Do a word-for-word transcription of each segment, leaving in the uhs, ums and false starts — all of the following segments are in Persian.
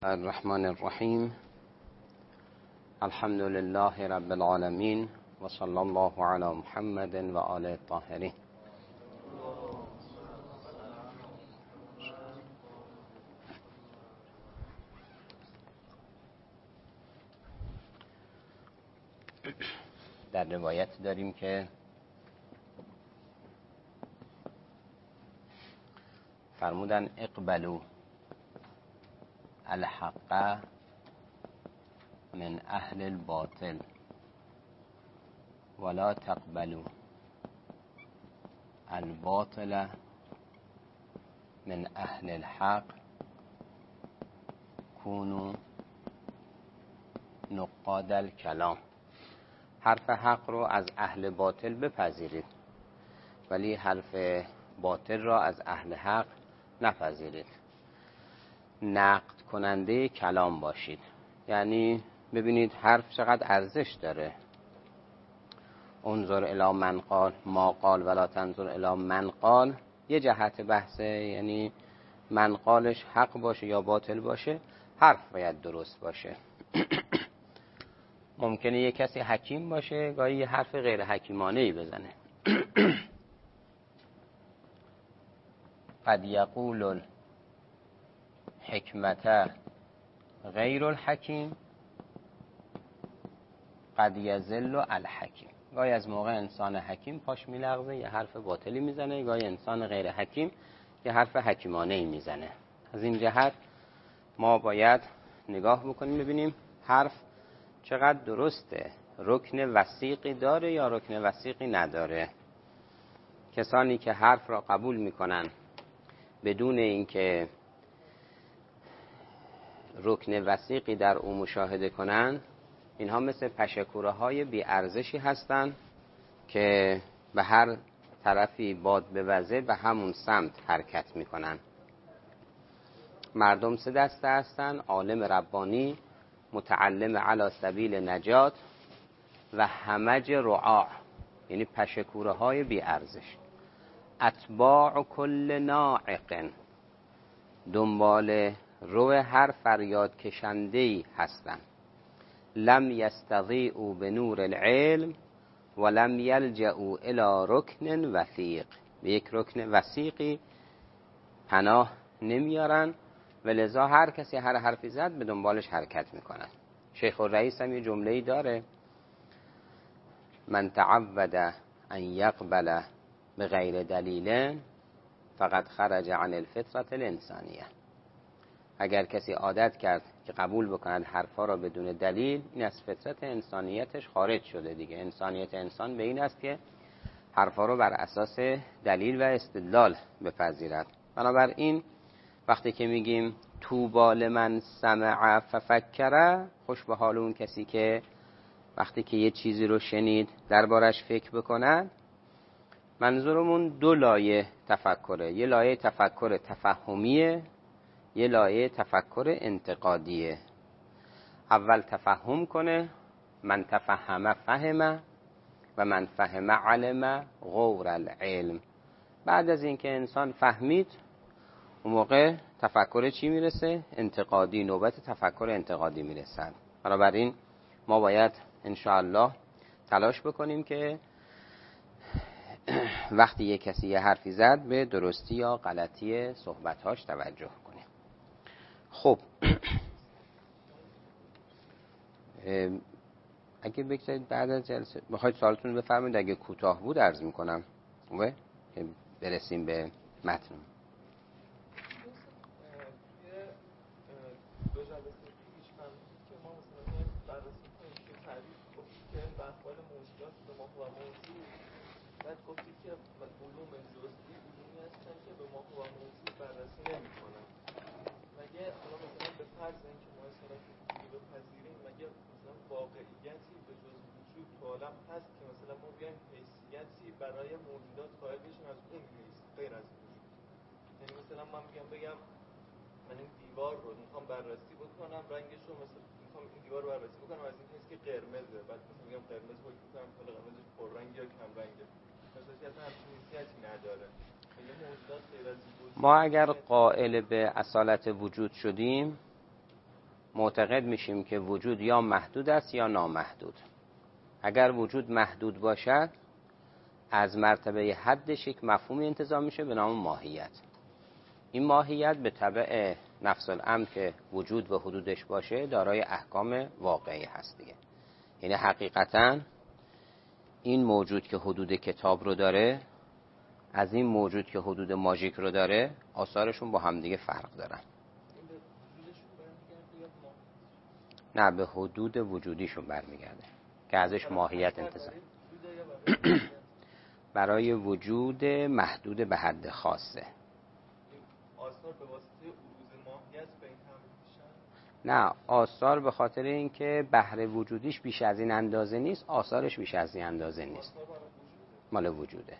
الرحمن الرحیم. الحمد لله رب العالمین و صلی الله علی محمد و آله الطاهرین. در روایت داریم که فرمودن اقبلوا الحق من اهل الباطل ولا تقبلوا الباطل من اهل الحق كونوا نقاد الكلام. حرف حق رو از اهل باطل بپذیرید ولی حرف باطل را از اهل حق نپذیرید. نقد کننده کلام باشید، یعنی ببینید حرف چقدر ارزش داره. انظر الی من قال ما قال ولا تنظر الی من قال، یه جهت بحثه، یعنی من قالش حق باشه یا باطل باشه، حرف باید درست باشه. ممکنه یه کسی حکیم باشه گاهی یه حرف غیر حکیمانه‌ای بزنه. قد یقول حکمت غیر الحکیم قد یذل الحکیم. گاهی از موقع انسان حکیم پاش میلغزه یه حرف باطلی میزنه، گاهی انسان غیر حکیم یه حرف حکیمانه‌ای میزنه. از این جهت ما باید نگاه بکنیم ببینیم حرف چقدر درسته، رکن وثیقی داره یا رکن وثیقی نداره. کسانی که حرف را قبول میکنن بدون اینکه رکن وثیقی در او مشاهده کنن، اینها مثل پشه‌کوره های بی ارزشی هستن که به هر طرفی باد بوزه به همون سمت حرکت میکنن. مردم سه دسته هستن: عالم ربانی، متعلم علی سبیل نجات و همج رعاع، یعنی پشه‌کوره های بی ارزش. اتباع کل ناعق، دنبال رو هر فریاد کشنده‌ای هستن. لم یستضیئوا بنور العلم و لم یلجئوا الی رکن وثیق، به یک رکن وثیقی پناه نمیارن و لذا هر کسی هر حرفی زد به دنبالش حرکت میکنن. شیخ الرئیس هم یه جمله‌ای داره: من تعود ان یقبل بغیر دلیل فقط خرج عن الفطرة الانسانیه. اگر کسی عادت کرد که قبول بکند حرفا را بدون دلیل، این از فطرت انسانیتش خارج شده دیگه. انسانیت انسان به این است که حرفا را بر اساس دلیل و استدلال بپذیرد. بنابراین وقتی که میگیم طوبی لمن سمع ففکر، خوش به حال اون کسی که وقتی که یه چیزی رو شنید دربارش فکر بکند. منظورمون دو لایه تفکره، یه لایه تفکر تفهمیه، یه لایه تفکر انتقادیه. اول تفهم کنه، من تفهم فهم و من فهم علم غور العلم. بعد از اینکه انسان فهمید، اون موقع تفکر چی میرسه؟ انتقادی، نوبت تفکر انتقادی میرسد. بنابراین ما باید انشاءالله تلاش بکنیم که وقتی یک کسی یه حرفی زد به درستی یا غلطی صحبت‌هاش توجه کنیم. خب اگه بگذارید بعد از جلسه بخواید سوالتون رو بفرمایید، اگه کوتاه بود عرض میکنم خوبه که برسیم به متن. دو جلسه پیش فهمیدیم که ما مثلا بررسی کنیم که تعریف گفتیم که بحوال موجودات به ما و موجود، بعد گفتیم که علوم جزئی علومی هستن که به ما و موجود بررسی نمی‌کنن. مگه حالا مثلا به فرض اینکه ما مثلا که بپذیریم، مگه مثلا واقعیتی به جز وجود تو عالم هست که مثلا ما بیایم حیثیتی برای موجودات قائل بشیم از اون نیست غیر از وجود؟ یعنی مثلا من میگم بگم من این دیوار رو میخوام بررسی بکنم، رنگش رو مثلا میخوام این دیوار رو بررسی بکنم از این حیث که قرمزه، بعد مثلا میگم قرمز رو میگم حالا قرمزش پررنگ یا کم رنگه، مثلا اصلا همچین حیثیتی نداره. میگه موجودات غیر از وجود. ما اگر قائل به اصالت وجود شدیم، معتقد میشیم که وجود یا محدود است یا نامحدود. اگر وجود محدود باشد از مرتبه حدش یک مفهومی انتزاع میشه به نام ماهیت. این ماهیت به تبع نفس الامر که وجود و حدودش باشه دارای احکام واقعی هست دیگه. یعنی حقیقتاً این موجود که حدود کتاب رو داره از این موجود که حدود ماژیک رو داره آثارشون با هم دیگه فرق دارن. نه، به حدود وجودیشون برمیگرده که ازش ماهیت انتزاع برای وجود محدود به حد خاصه. آثار به واسطه عروض ماهیت به این هم میشن؟ نه، آثار به خاطر اینکه بهره وجودیش بیش از این اندازه نیست، آثارش بیش از این اندازه نیست. مال وجوده.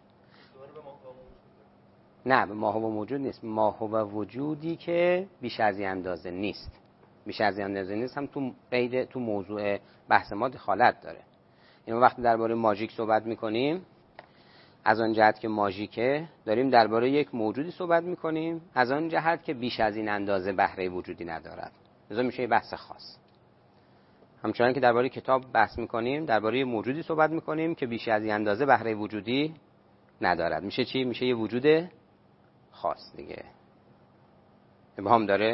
نه، به ماهو و وجود نیست، ماهو و وجودی که بیش از این اندازه نیست. بیش از این اندازه نیست هم تو قید تو موضوع بحث ما دخالت داره. این وقتی درباره ماژیک صحبت میکنیم از آن جهت که ماژیکه داریم درباره یک موجودی صحبت میکنیم، از آن جهت که بیش از این اندازه بهره وجودی ندارد، لذا میشه بحث خاص. همچنان که درباره کتاب بحث میکنیم درباره موجودی صحبت میکنیم که بیش از این اندازه بهره وجودی ندارد، میشه چی؟ میشه یه وجود خاص دیگه. ابهام داره؟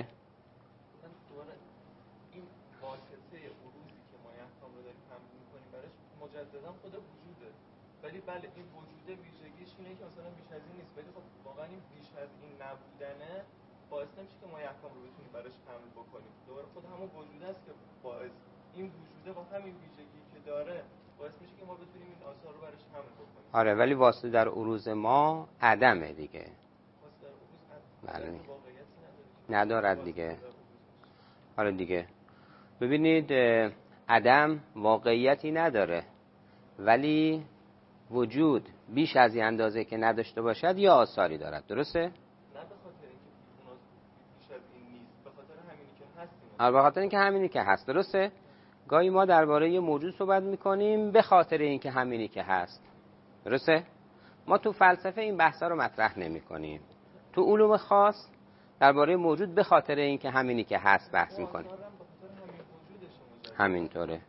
این واسطه عروضی که ما احکام رو داریم تمرین میکنیم براش مجددا خود وجوده، ولی بله این وجوده ویژگیش اینه که مثلا بیش از این نیست، ولی خب واقعا این بیش از این نبودنه باعث نمیشه که ما احکام رو بتونیم براش تمرین بکنیم. دوباره خود همون وجوده است که باعث این وجوده با همین ویژگی که داره باعث میشه که ما بتونیم این آثار رو براش تمرین بکنیم. آره، ولی واسطه در عروض ما عدمه دیگه. بله. ندارد دیگه. آره دیگه. ببینید عدم واقعیتی نداره، ولی وجود بیش از این اندازه که نداشته باشد یا آثاری دارد. درسته؟ نه به خاطر اینکه اون بیش از این نیست، به خاطر همینی که هستیم. آره، به خاطر اینکه همینی که هست. درسته؟ گاهی ما درباره یه موجود صحبت میکنیم به خاطر اینکه همینی که هست. درسته؟ ما تو فلسفه این بحثا رو مطرح نمی‌کنیم. تو علوم خاص درباره موجود به خاطر اینکه همینی که هست بحث می‌کنیم. همینطوره.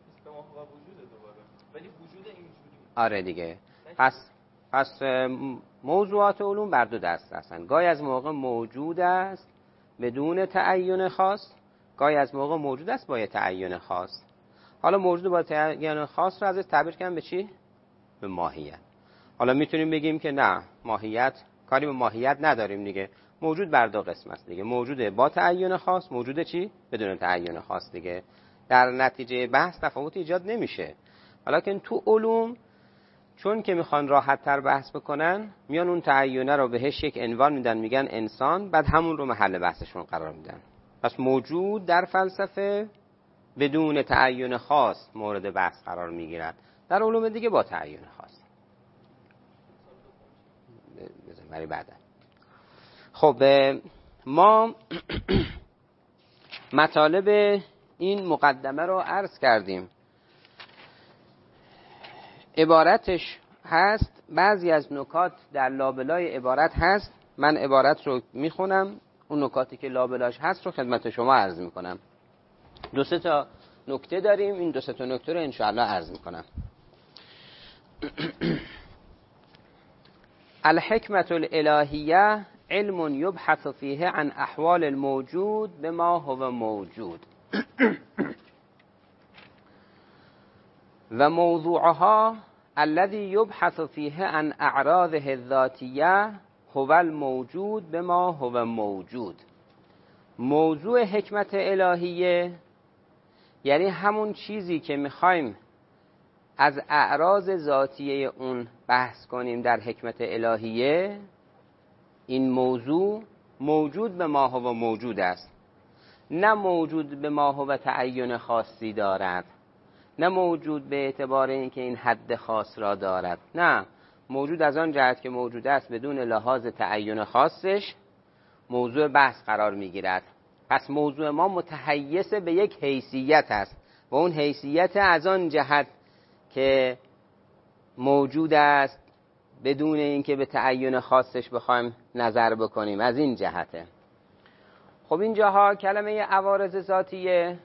آره دیگه. پس پس موضوعات علوم بر دو دست هستن. گاهی از موقع موجود است بدون تعین خاص، گاهی از موقع موجود است با تعین خاص. حالا موجود با تعین خاص رو ازش تعبیر کنم به چی؟ به ماهیت. حالا میتونیم بگیم که نه، ماهیت کاری به ماهیت نداریم دیگه. موجود بر دو قسم است دیگه. موجود با تعین خاص، موجود چی؟ بدون تعین خاص دیگه. در نتیجه بحث تفاوت ایجاد نمیشه. حالا تو علوم چون که میخوان راحت تر بحث بکنن میان اون تعینه رو بهش یک عنوان میدن، میگن انسان، بعد همون رو محل بحثشون قرار میدن. پس موجود در فلسفه بدون تعین خاص مورد بحث قرار میگیرد، در علوم دیگه با تعین خاص. برای بعدا. خب ما مطالب این مقدمه رو عرض کردیم. عبارتش هست، بعضی از نکات در لابلای عبارت هست. من عبارت رو میخونم، اون نکاتی که لابلاش هست رو خدمت شما عرض میکنم. دو سه تا نکته داریم، این دو سه تا نکته رو انشاءالله عرض میکنم. الحکمت الالهیه علم یبحث فیه عن احوال الموجود بما هو موجود و موضوعها الذي یبحث فیه عن اعراضه الذاتیه هو الموجود بما هو موجود. موضوع حکمت الهیه یعنی همون چیزی که میخوایم از اعراض ذاتیه اون بحث کنیم در حکمت الهیه، این موضوع موجود به ما هو موجود است، نه موجود به ما هو تعین خاصی دارد، نه موجود به اعتبار اینکه این حد خاص را دارد، نه موجود از آن جهت که موجود است بدون لحاظ تعین خاصش موضوع بحث قرار میگیرد. پس موضوع ما متحیز به یک حیثیت است و اون حیثیت از آن جهت که موجود است بدون اینکه به تعین خاصش بخوایم نظر بکنیم، از این جهته. خب اینجاها کلمه عوارض ذاتیه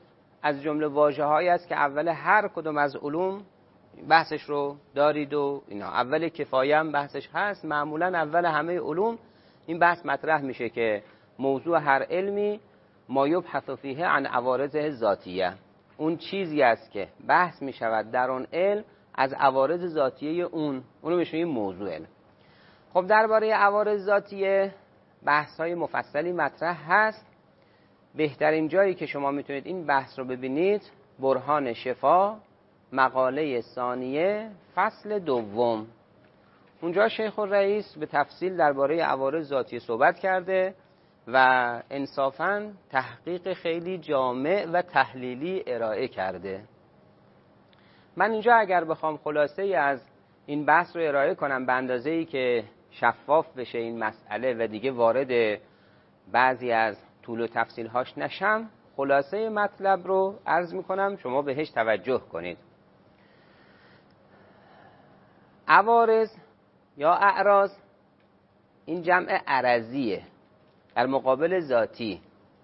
از جمله واژه‌هایی است که اول هر کدوم از علوم بحثش رو دارید و اینا. اول کفایه هم بحثش هست. معمولا اول همه علوم این بحث مطرح میشه که موضوع هر علمی ما یبحث فیه عن عوارضه ذاتیه، اون چیزی است که بحث میشود در اون علم از عوارض ذاتیه اون، اونو میشه این موضوع علم. خب درباره عوارض ذاتیه بحث‌های مفصلی مطرح هست. بهترین جایی که شما میتونید این بحث رو ببینید برهان شفا مقاله ثانیه فصل دوم. اونجا شیخ الرئیس به تفصیل درباره عوارض ذاتیه صحبت کرده و انصافاً تحقیق خیلی جامع و تحلیلی ارائه کرده. من اینجا اگر بخوام خلاصه ای از این بحث رو ارائه کنم به اندازه‌ای که شفاف بشه این مسئله و دیگه وارد بعضی از طول و تفصیل‌هاش نشم، خلاصه مطلب رو عرض میکنم شما بهش توجه کنید. عوارض یا اعراض این جمع عرضیه در مقابل ذاتی.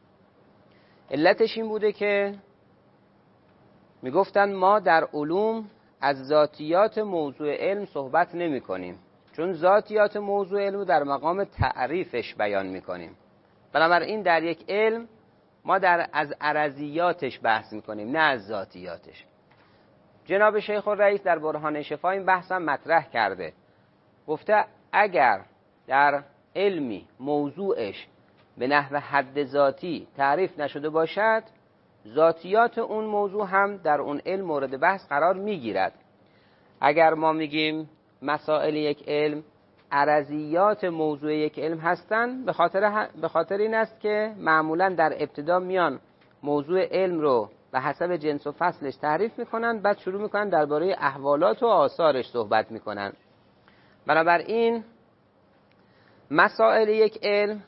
علتش این بوده که میگفتن ما در علوم از ذاتیات موضوع علم صحبت نمی کنیم، چون ذاتیات موضوع علم در مقام تعریفش بیان می کنیم. بنابراین در یک علم ما در از عرضیاتش بحث می کنیم، نه از ذاتیاتش. جناب شیخ الرئیس در برهان شفا این بحث هم مطرح کرده. گفته اگر در علمی موضوعش به نحو حد ذاتی تعریف نشده باشد، ذاتیات اون موضوع هم در اون علم مورد بحث قرار میگیرد. اگر ما میگیم مسائل یک علم عرضیات موضوع یک علم هستند، به خاطر به خاطر این است که معمولا در ابتدا میان موضوع علم رو به حسب جنس و فصلش تعریف میکنن، بعد شروع میکنن درباره احوالات و آثارش صحبت میکنن. بنابراین مسائل یک علم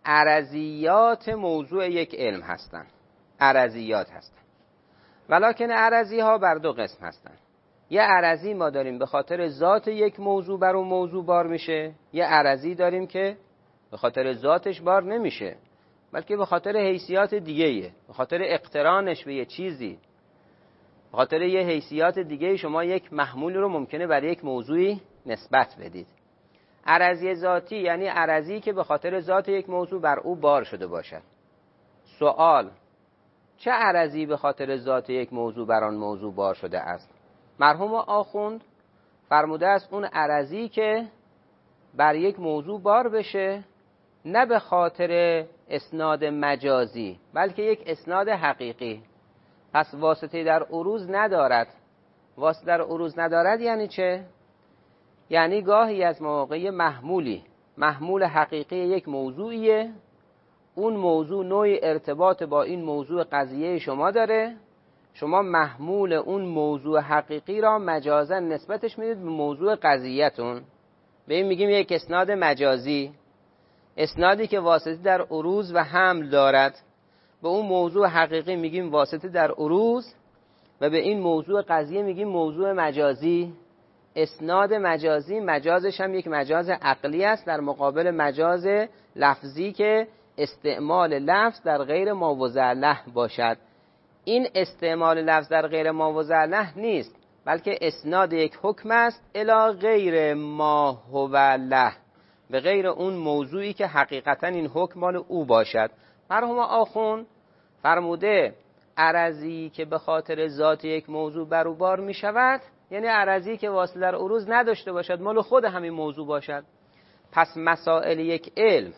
عرضیات موضوع یک علم هستند، عرضیات هستند. ولکن عرضی ها بر دو قسم هستند. یه عرضی ما داریم به خاطر ذات یک موضوع بر اون موضوع بار میشه، یه عرضی داریم که به خاطر ذاتش بار نمیشه، بلکه به خاطر حیثیات دیگه‌ایه، به خاطر اقترانش به یه چیزی، به خاطر یه حیثیات دیگه شما یک محمول رو ممکنه برای یک موضوعی نسبت بدید. عرضی ذاتی یعنی عرضی که به خاطر ذات یک موضوع بر او بار شده باشد. سوال: چه عرضی به خاطر ذات یک موضوع بر آن موضوع بار شده است؟ مرحوم آخوند فرموده است اون عرضی که بر یک موضوع بار بشه نه به خاطر اسناد مجازی بلکه یک اسناد حقیقی، پس واسطه در عروض ندارد. واسطه در عروض ندارد یعنی چه؟ یعنی گاهی از مواقع محمولی محمول حقیقی یک موضوعیه، اون موضوع نوع ارتباط با این موضوع قضیه شما داره، شما محمول اون موضوع حقیقی را مجازا نسبتش میدید به موضوع قضیه‌تون. به این میگیم یک اسناد مجازی، اسنادی که واسطه در عروض و حمل دارد. به اون موضوع حقیقی میگیم واسطه در عروض و به این موضوع قضیه میگیم موضوع مجازی. اسناد مجازی، مجازش هم یک مجاز عقلی است در مقابل مجاز لفظی که استعمال لفظ در غیر ما وضع له باشد. این استعمال لفظ در غیر ما وضع له نیست، بلکه اسناد یک حکم است الی غیر ما هو له، به غیر اون موضوعی که حقیقتا این حکم مال او باشد. مرحوم آخوند فرموده عرضی که به خاطر ذات یک موضوع بر او بار می شود یعنی عرضی که واسطه در عروض نداشته باشد، مال خود همین موضوع باشد. پس مسائل یک علم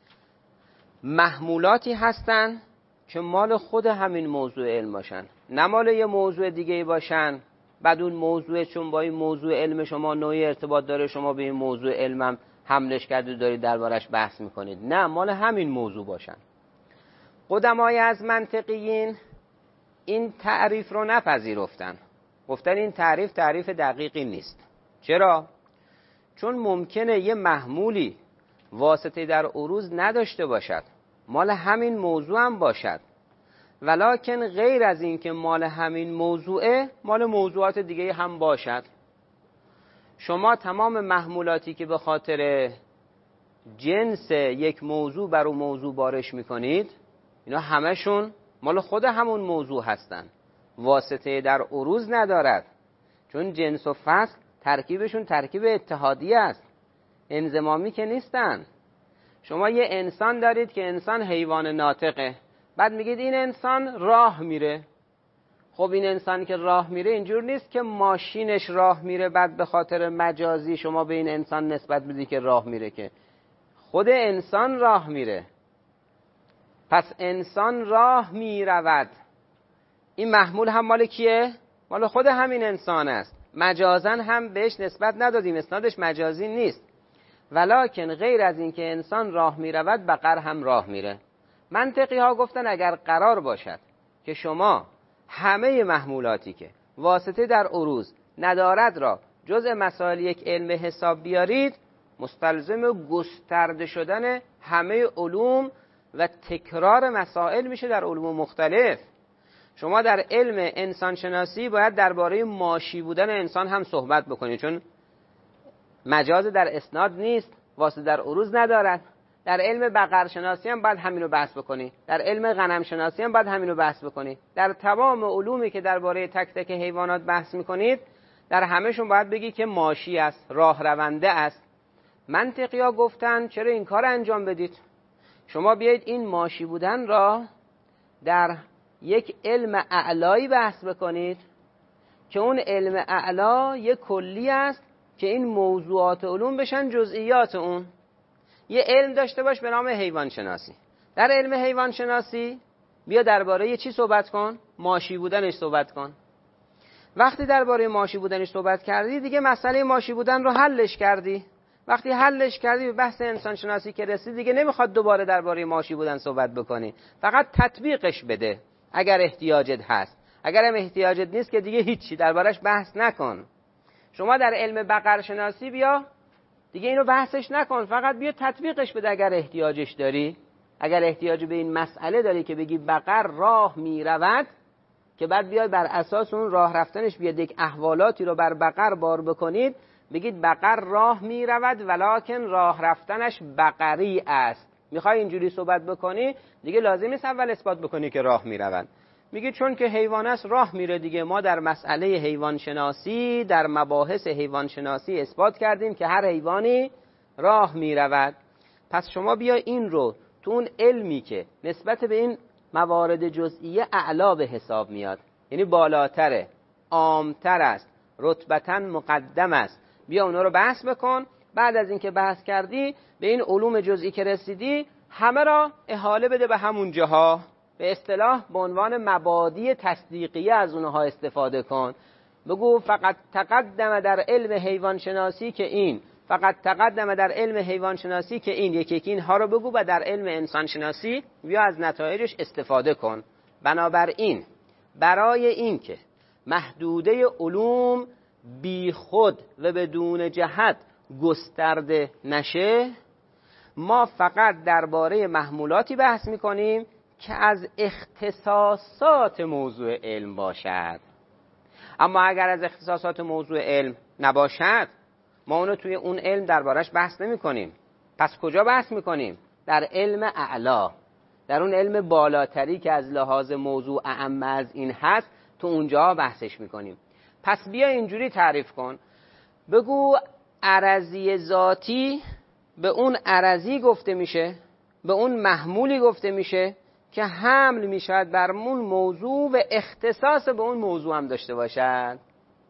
محمولاتی هستند که مال خود همین موضوع علم باشن، نه مال یه موضوع دیگه باشن. بعد اون موضوع چون با این موضوع علم شما نوعی ارتباط داره، شما به این موضوع علمم حملش کرده دارید دربارش بحث میکنید. نه، مال همین موضوع باشن. قدمای از منطقیین این تعریف رو نپذیرفتن، گفتن این تعریف تعریف دقیقی نیست. چرا؟ چون ممکنه یه محمولی واسطه در عروض نداشته باشد، مال همین موضوع هم باشد، ولکن غیر از این که مال همین موضوعه مال موضوعات دیگه هم باشد. شما تمام محمولاتی که به خاطر جنس یک موضوع بر اون موضوع بارش میکنید اینا همشون مال خود همون موضوع هستن، واسطه در عروض ندارد، چون جنس و فصل ترکیبشون ترکیب اتحادی است، انضمامی که نیستن. شما یه انسان دارید که انسان حیوان ناطقه، بعد میگید این انسان راه میره. خب این انسان که راه میره اینجور نیست که ماشینش راه میره بعد به خاطر مجازی شما به این انسان نسبت بدی که راه میره، که خود انسان راه میره. پس انسان راه میرود، این محمول هم مال کیه؟ مال خود همین انسان است. مجازن هم بهش نسبت ندادیم، اسنادش مجازی نیست. ولکن غیر از این که انسان راه میرود، بقر هم راه میره. منطقی ها گفتن اگر قرار باشد که شما همه محمولاتی که واسطه در عروض ندارد را جزء مسائل یک علم حساب بیارید، مستلزم گسترده شدن همه علوم و تکرار مسائل میشه در علوم مختلف. شما در علم انسانشناسی باید درباره ماشی بودن انسان هم صحبت بکنید، چون مجاز در اسناد نیست، واسطه در عروض ندارد. در علم بقرشناسی هم باید همینو بحث بکنی، در علم غنمشناسی هم باید همینو بحث بکنی. در تمام علومی که درباره تک تک حیوانات بحث میکنید، در همهشون باید بگی که ماشی است، راه رونده است. منطقی ها گفتن چرا این کار انجام بدید؟ شما بیایید این ماشی بودن را در یک علم اعلایی بحث بکنید که اون علم اعلا یک کلی است که این موضوعات علوم بشن جزئیات اون. یه علم داشته باش به نام حیوان شناسی. در علم حیوان شناسی بیا درباره چی صحبت کن؟ ماشی بودنش صحبت کن. وقتی درباره ماشی بودنش صحبت کردی، دیگه مسئله ماشی بودن رو حلش کردی. وقتی حلش کردی به بحث انسان شناسی که رسید، دیگه نمیخواد دوباره درباره ماشی بودن صحبت بکنی، فقط تطبیقش بده اگر احتیاجت هست. اگر هم احتیاجت نیست که دیگه هیچی دربارش بحث نکن. شما در علم بقر شناسی بیا دیگه اینو بحثش نکن، فقط بیا تطبیقش بده اگر احتیاجش داری. اگر احتیاج به این مسئله داری که بگی بقر راه میرود، که بعد بیای بر اساس اون راه رفتنش بیاد یک احوالاتی رو بر بقر بار بکنید، بگید بقر راه میرود ولکن راه رفتنش بقری است. میخوای اینجوری صحبت بکنی، دیگه لازم نیست اول اثبات بکنی که راه میرود. میگی چون که حیوان است راه میره دیگه. ما در مسئله حیوان شناسی، در مباحث حیوان شناسی اثبات کردیم که هر حیوانی راه میرود. پس شما بیا این رو تو اون علمی که نسبت به این موارد جزئیه اعلا به حساب میاد، یعنی بالاتره، عامتر است، رتبتاً مقدم است، بیا اونا رو بحث بکن. بعد از اینکه بحث کردی به این علوم جزئی که رسیدی، همه را احاله بده به همون جاها، به اصطلاح به عنوان مبادی تصدیقیه از اونها استفاده کن. بگو فقط تقدم در علم حیوان شناسی که این، فقط تقدم در علم حیوان شناسی که این، یکی یکی اینها رو بگو و در علم انسان شناسی بیا از نتایجش استفاده کن. بنابراین برای این که محدوده علوم بی خود و بدون جهت گسترده نشه، ما فقط درباره محمولاتی بحث میکنیم که از اختصاصات موضوع علم باشد. اما اگر از اختصاصات موضوع علم نباشد، ما اونو توی اون علم دربارش بحث نمی کنیم. پس کجا بحث میکنیم؟ در علم اعلا، در اون علم بالاتری که از لحاظ موضوع اعم از این هست، تو اونجا بحثش میکنیم. پس بیا اینجوری تعریف کن، بگو عرضی ذاتی به اون عرضی گفته میشه، به اون محمولی گفته میشه که حمل میشود بر اون موضوع و اختصاص به اون موضوع هم داشته باشد.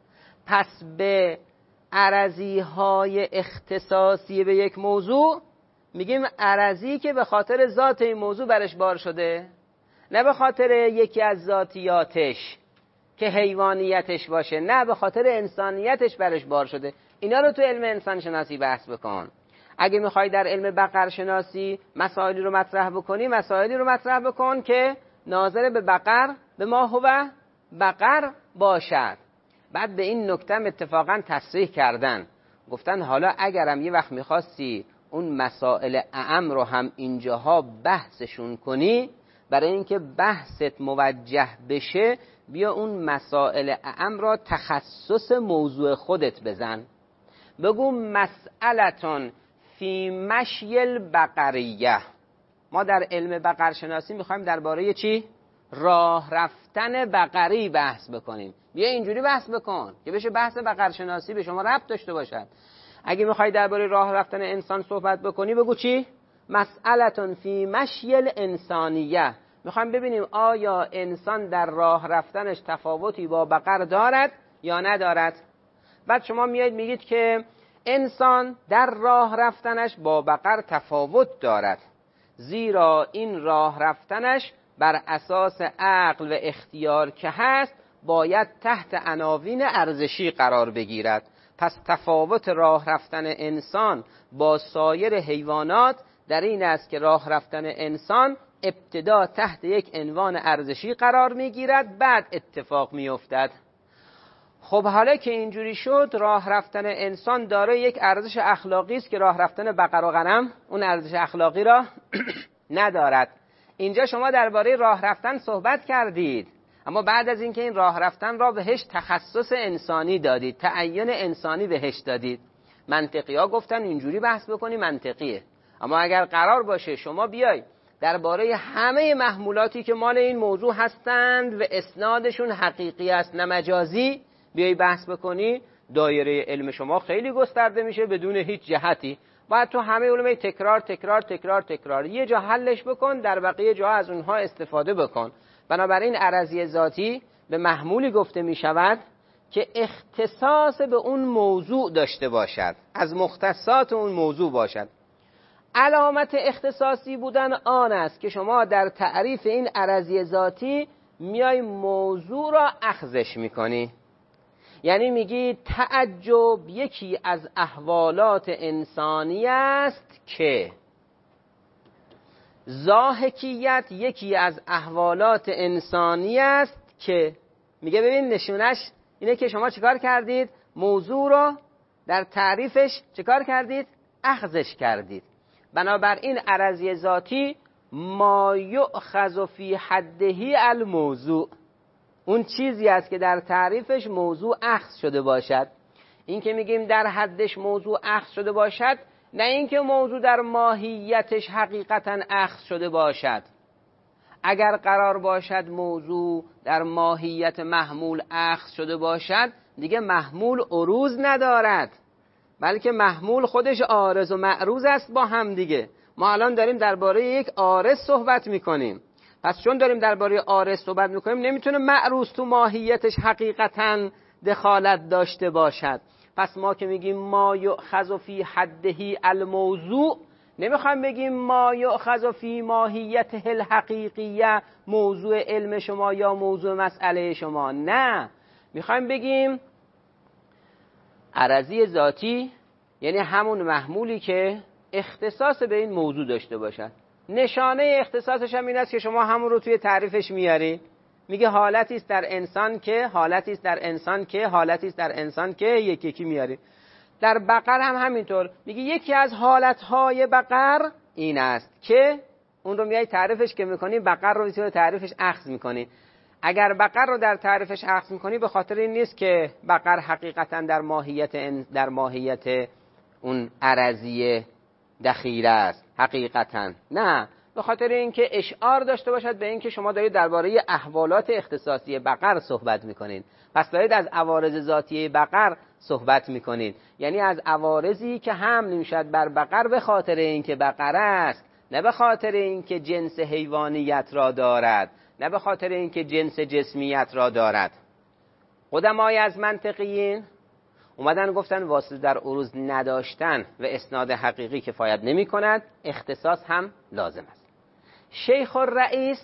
پس به عرضی های اختصاصی به یک موضوع میگیم عرضی که به خاطر ذات این موضوع برش بار شده، نه به خاطر یکی از ذاتیاتش که حیوانیتش باشه، نه به خاطر انسانیتش برش بار شده. اینا رو تو علم انسان شناسی بحث بکن. اگه میخوای در علم بقر شناسی مسائلی رو مطرح بکنی، مسائلی رو مطرح بکن که ناظر به بقر، به ما هو بقر باشد. بعد به این نکته اتفاقا تصریح کردن، گفتن حالا اگرم یه وقت میخواستی اون مسائل اعم رو هم اینجاها بحثشون کنی، برای اینکه بحثت موجه بشه، بیا اون مسائل اعم را تخصص موضوع خودت بزن. بگو مسئلتون فی مشی البقریه. ما در علم بقر شناسی میخوایم درباره چی؟ راه رفتن بقری بحث بکنیم. بیا اینجوری بحث بکن که بشه بحث بقرشناسی به شما ربط داشته باشد. اگه میخوای درباره راه رفتن انسان صحبت بکنی بگو چی؟ مسئلتون فی مشی الانسانیه. میخوایم ببینیم آیا انسان در راه رفتنش تفاوتی با بقر دارد یا ندارد. بعد شما میایید میگید که انسان در راه رفتنش با بقر تفاوت دارد، زیرا این راه رفتنش بر اساس عقل و اختیار که هست باید تحت عناوین ارزشی قرار بگیرد. پس تفاوت راه رفتن انسان با سایر حیوانات در این است که راه رفتن انسان ابتدا تحت یک عنوان ارزشی قرار میگیرد، بعد اتفاق میافتد. خب حالا که اینجوری شد، راه رفتن انسان داره یک ارزش اخلاقی است که راه رفتن بقر و غنم اون ارزش اخلاقی را ندارد. اینجا شما درباره راه رفتن صحبت کردید، اما بعد از اینکه این راه رفتن را بهش تخصص انسانی دادید، تعین انسانی بهش دادید، منطقی ها گفتن اینجوری بحث بکنی منطقیه. اما اگر قرار باشه شما بیای درباره همه محمولاتی که مال این موضوع هستند و اسنادشون حقیقی است نه مجازی بیای بحث بکنی، دایره علم شما خیلی گسترده میشه بدون هیچ جهتی. باید تو همه علوم تکرار تکرار تکرار تکرار یه جا حلش بکن، در بقیه جا از اونها استفاده بکن. بنابراین عرضی ذاتی به محمولی گفته می شود که اختصاص به اون موضوع داشته باشد، از مختصات اون موضوع باشد. علامت اختصاصی بودن آن است که شما در تعریف این عرضی ذاتی میای موضوع را اخذش میکنی. یعنی میگی تعجب یکی از احوالات انسانی است که، ضاحکیت یکی از احوالات انسانی است که. میگه ببین نشونش اینه که شما چیکار کردید؟ موضوع رو در تعریفش چیکار کردید؟ اخذش کردید. بنابراین عرضی ذاتی ما یؤخذ فی حده الموضوع، اون چیزی است که در تعریفش موضوع اخذ شده باشد. این که میگیم در حدش موضوع اخذ شده باشد، نه اینکه موضوع در ماهیتش حقیقتا اخذ شده باشد. اگر قرار باشد موضوع در ماهیت محمول اخذ شده باشد، دیگه محمول عروض ندارد، بلکه محمول خودش عارض و معروض است با هم دیگه. ما الان داریم درباره یک عارض صحبت میکنیم، پس چون داریم درباره عارض صحبت میکنیم نمیتونه معروض تو ماهیتش حقیقتا دخالت داشته باشد. پس ما که میگیم ما یؤخذ فی حده الموضوع، نمیخوایم بگیم ما یؤخذ فی ماهیته الحقیقیه، موضوع علم شما یا موضوع مسئله شما، نه، میخوایم بگیم عرضی ذاتی یعنی همون محمولی که اختصاص به این موضوع داشته باشد. نشانه اختصاصش هم این است که شما همون رو توی تعریفش میاری، میگه حالتی است در انسان که، حالتی است در انسان که، حالتی است در انسان که، یکی یکی میاری. در بقر هم همینطور میگه یکی از حالتهای بقر این است که، اون رو میای تعریفش که میکنی بقر رو توی تعریفش اخذ میکنی. اگر بقر رو در تعریفش اخذ میکنی به خاطر این نیست که بقر حقیقتا در ماهیت در ماهیت اون عرضی دخیله است حقیقتا، نه، به خاطر اینکه اشعار داشته باشد به اینکه شما دارید درباره احوالات اختصاصی بقر صحبت میکنید. پس دارید از عوارض ذاتی بقر صحبت میکنید، یعنی از عوارضی که حمل میشد بر بقر به خاطر اینکه بقر است، نه به خاطر اینکه جنس حیوانیت را دارد، نه به خاطر اینکه جنس جسمیت را دارد. قدمای از منطقیین اومدن گفتن واسطه در عروض نداشتن و اسناد حقیقی کفایت نمی کند، اختصاص هم لازم است. شیخ الرئیس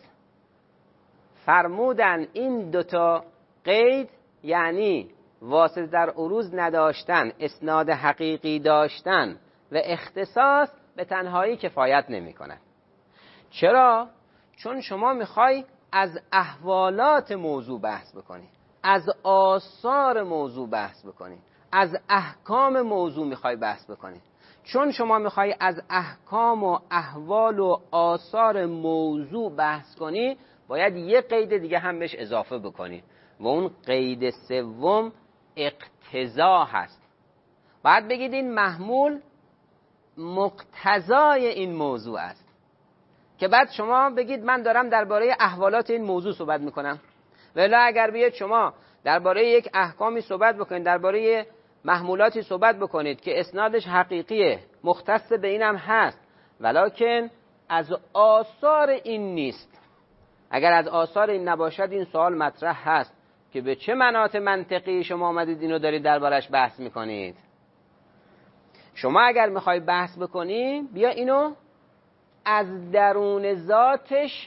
فرمودن این دوتا قید یعنی واسطه در عروض نداشتن، اسناد حقیقی داشتن و اختصاص به تنهایی کفایت نمی کند. چرا؟ چون شما میخوای از احوالات موضوع بحث بکنی، از آثار موضوع بحث بکنی، از احکام موضوع میخوای بحث بکنی. چون شما میخوای از احکام و احوال و آثار موضوع بحث کنی، باید یه قید دیگه هم بهش اضافه بکنی و اون قید سوم اقتضا هست. باید بگید این محمول مقتضای این موضوع است، که که بعد شما بگید من دارم درباره احوالات این موضوع صحبت میکنم. ولی اگر بیاید شما درباره یک احکامی صحبت بکنید، درباره محمولاتی صحبت بکنید که اسنادش حقیقیه، مختص به اینم هست، ولکن از آثار این نیست. اگر از آثار این نباشد این سوال مطرح هست که به چه مناط منطقی شما آمدید اینو دارید دربارش بحث میکنید. شما اگر میخوای بحث بکنی بیا اینو از درون ذاتش